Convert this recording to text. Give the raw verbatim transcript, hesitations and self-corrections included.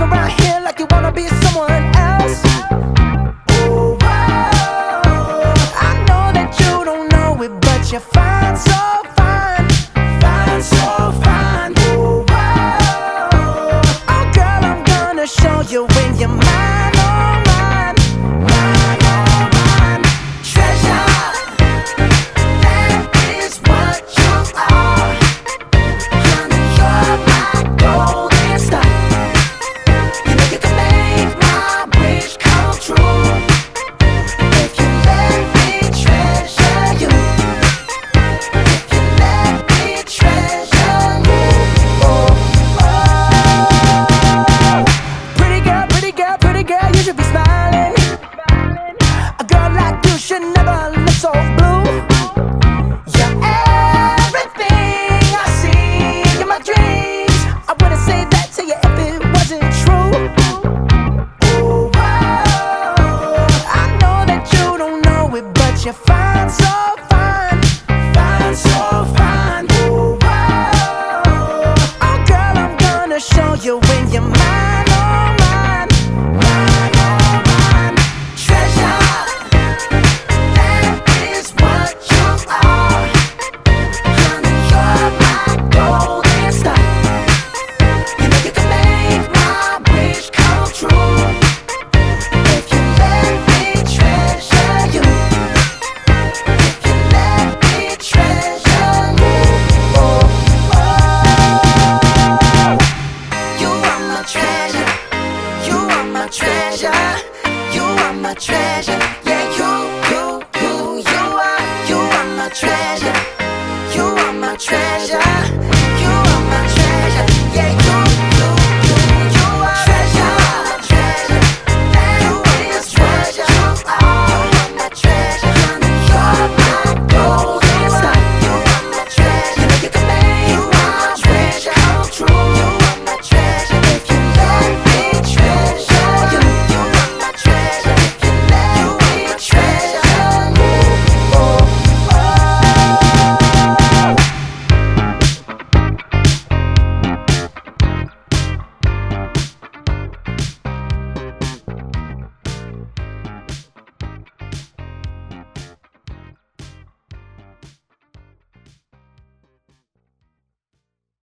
around here like you wanna be someone else. Oh, whoa. I know that you don't know it, but you're fine, so fine, fine, so fine. Oh, whoa. Oh, girl, I'm gonna show you when you're mine, oh, mine, mine, oh, mine. Treasure, that is what you are. Honey, you're my golden star. You know you can make my wish come true if you let me treasure you. If you let me treasure you. Oh, oh. Pretty girl, pretty girl, pretty girl, you should be smiling. A girl like you should never look so blue. You're everything I see in my dreams. I wouldn't say that to you if it wasn't true. Oh, whoa. I know that you don't know it, but you're fine, so fine, fine, so fine. Oh, whoa. Oh, girl, I'm gonna show you when you're mine, oh, mine, mine, oh, mine. Treasure, that is what you are. Honey, you're my golden star. You know you can make my wish come true if you let me treasure you. If you let me treasure you. Oh, oh. You are my treasure. You are my treasure. You are my treasure.